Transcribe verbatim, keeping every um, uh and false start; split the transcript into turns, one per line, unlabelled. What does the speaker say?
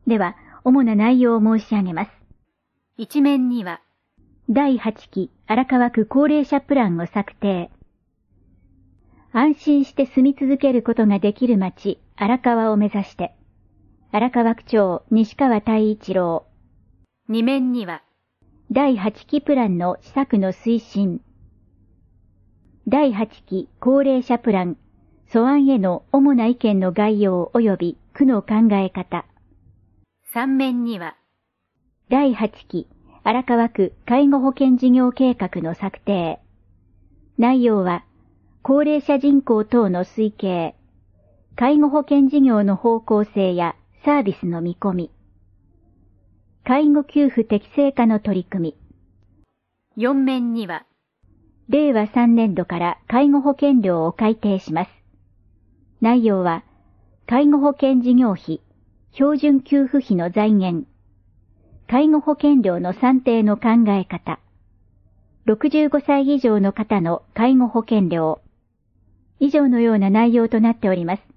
では、主な内容を申し上げます。
一面には、
だいはちき荒川区高齢者プランを策定。安心して住み続けることができる町、荒川を目指して。荒川区長、西川太一郎。
二面には、
だいはちきプランの施策の推進。だいはちき高齢者プラン、素案への主な意見の概要及び区の考え方。
三面には、
だいはちき荒川区介護保険事業計画の策定。内容は、高齢者人口等の推計、介護保険事業の方向性やサービスの見込み、介護給付適正化の取り組
み。よん面には、
れいわさんねんどから介護保険料を改定します。内容は、介護保険事業費、標準給付費の財源、介護保険料の算定の考え方、ろくじゅうごさい以上の方の介護保険料、以上のような内容となっております。